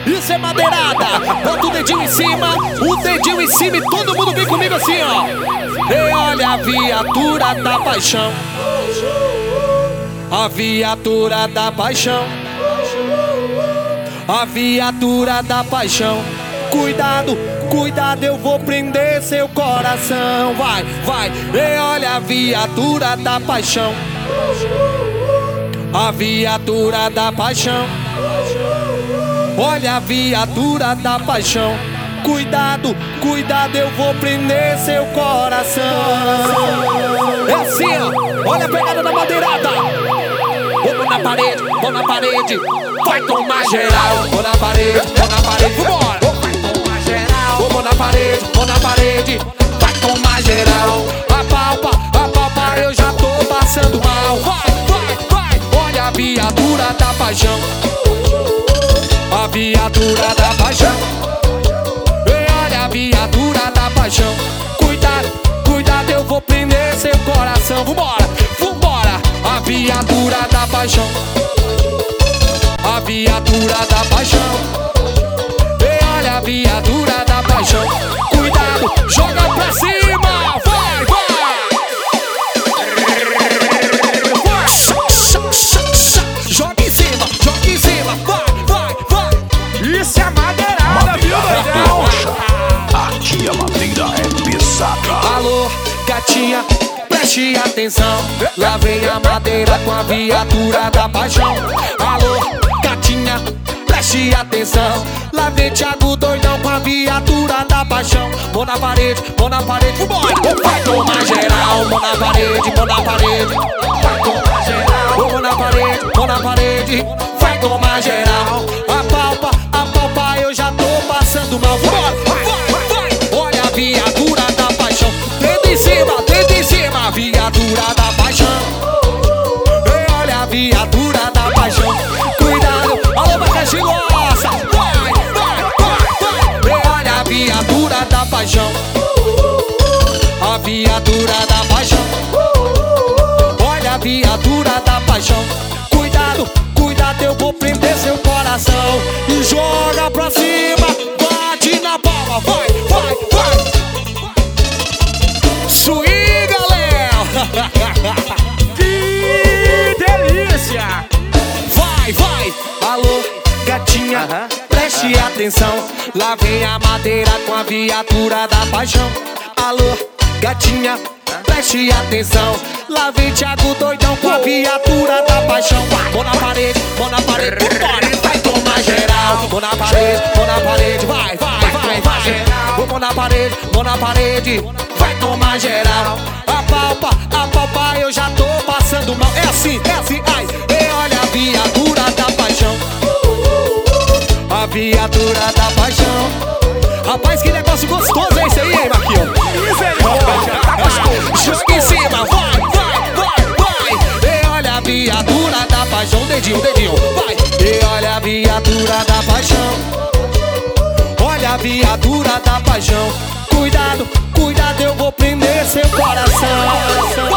Isso é madeirada. Bota o dedinho em cima e todo mundo vem comigo assim, ó. E olha a viatura da paixão. A viatura da paixão. A viatura da paixão. Cuidado, cuidado, eu vou prender seu coração. Vai, vai. E olha a viatura da paixão. A viatura da paixão. Olha a viatura da paixão. Cuidado, cuidado, eu vou prender seu coração. É assim, ó. Olha a pegada da madeirada. Vou na parede, vou na parede. Vai tomar geral. Vou na parede, vambora. Vai tomar geral. Vou na parede. Vai tomar geral. Apalpa, eu já tô passando mal. Vai, vai, vai. Olha a viatura da paixão. A viatura da paixão. Olha a viatura da paixão. Cuidado, cuidado, eu vou prender seu coração. Vambora, vambora. A viatura da paixão. A viatura da paixão. Olha a viatura da paixão. Cuidado, joga pra cima. Vai, vai. Joga em cima, vai, vai, vai. Isso é madeirada, viu, doidão? Aqui a madeira é pesada. Alô, gatinha, preste atenção. Lá vem a madeira com a viatura da paixão. Alô, gatinha, preste atenção. Lá vem Thiago doidão com a viatura da paixão. Mão na parede, vambora. Vai tomar geral. Mão na parede. Vai tomar geral. Mão na parede. Vai tomar geral. Apalpa, eu já tô passando mal. Vambora, vai, vai. Olha a viatura da paixão. Dedo em cima, a viatura da paixão. Olha a viatura da paixão. Cuidado, alô, Bacaxi, nossa. Vai, vai, vai, vai. Olha a viatura da paixão. A viatura da paixão. Olha a viatura da paixão. Cuidado, cuidado, eu vou prender seu coração. E joga pra cima, bate na palma. Vai, vai, vai. Swinga, Léo. Que delícia! Vai, vai. Alô, gatinha, preste atenção. Lá vem a madeira com a viatura da paixão. Alô, gatinha, preste atenção. Lá vem Thiago doidão com a viatura da paixão. Mão na parede, vambora. Vai tomar geral. Mão na parede, vai, vai, vai, vai. Mão na parede, vai tomar geral. Apalpa, eu já tô passando mal. É assim, ai. E olha a viatura da paixão. A viatura da paixão. Rapaz, que negócio gostoso é esse aí, hein, Marquinhos? Misericórdia, tá gostoso. Joga em cima, vai, vai, vai, vai. E olha a viatura da paixão. Dedinho, vai. E olha a viatura da paixão. Olha a viatura da paixão. Cuidado, cuidado, eu vou prender seu coração.